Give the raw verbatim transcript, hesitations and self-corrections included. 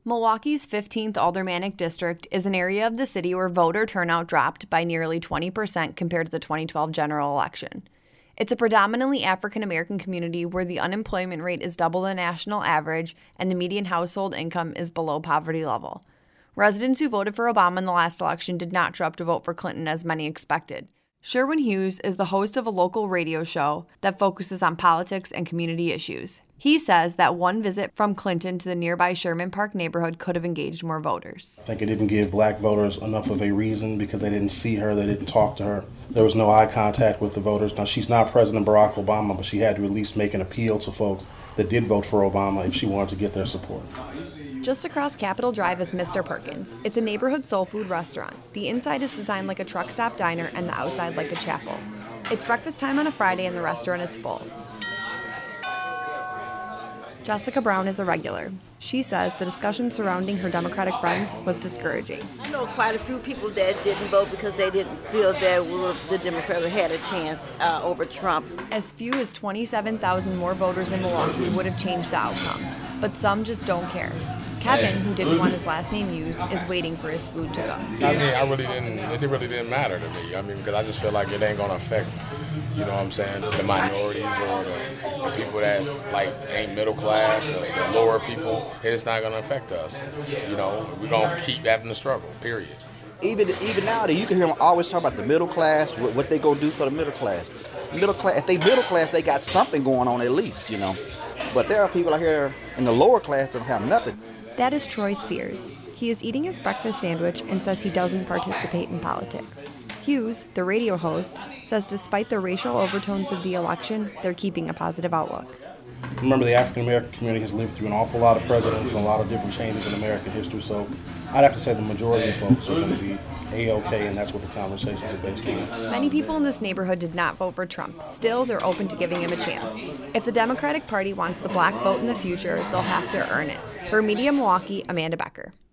Milwaukee's fifteenth Aldermanic District is an area of the city where voter turnout dropped by nearly twenty percent compared to the twenty twelve general election. It's a predominantly African-American community where the unemployment rate is double the national average and the median household income is below poverty level. Residents who voted for Obama in the last election did not show up to vote for Clinton as many expected. Sherwin Hughes is the host of a local radio show that focuses on politics and community issues. He says that one visit from Clinton to the nearby Sherman Park neighborhood could have engaged more voters. I think it didn't give black voters enough of a reason because they didn't see her, they didn't talk to her. There was no eye contact with the voters. Now, she's not President Barack Obama, but she had to at least make an appeal to folks that did vote for Obama if she wanted to get their support. Just across Capitol Drive is Mister Perkins. It's a neighborhood soul food restaurant. The inside is designed like a truck stop diner and the outside like a chapel. It's breakfast time on a Friday and the restaurant is full. Jessica Brown is a regular. She says the discussion surrounding her Democratic friends was discouraging. I know quite a few people that didn't vote because they didn't feel that we were, the Democrats had a chance uh, over Trump. As few as twenty-seven thousand more voters in Milwaukee would have changed the outcome, but some just don't care. Kevin, who didn't want his last name used, is waiting for his food to go. I mean, I really didn't, it really didn't matter to me. I mean, because I just feel like it ain't going to affect, you know what I'm saying, the minorities or the, the people that's, like, ain't middle class, the, the lower people. It's not going to affect us. You know, we're going to keep having the struggle, period. Even even now, you can hear them always talk about the middle class, what, what they going to do for the middle class. Middle class, if they middle class, they got something going on at least, you know. But there are people out here in the lower class that don't have nothing. That is Troy Spears. He is eating his breakfast sandwich and says he doesn't participate in politics. Hughes, the radio host, says despite the racial overtones of the election, they're keeping a positive outlook. Remember, the African-American community has lived through an awful lot of presidents and a lot of different changes in American history, so I'd have to say the majority of folks are going to be A-okay, and that's what the conversations are based on. Many people in this neighborhood did not vote for Trump. Still, they're open to giving him a chance. If the Democratic Party wants the black vote in the future, they'll have to earn it. For Media Milwaukee, Amanda Becker.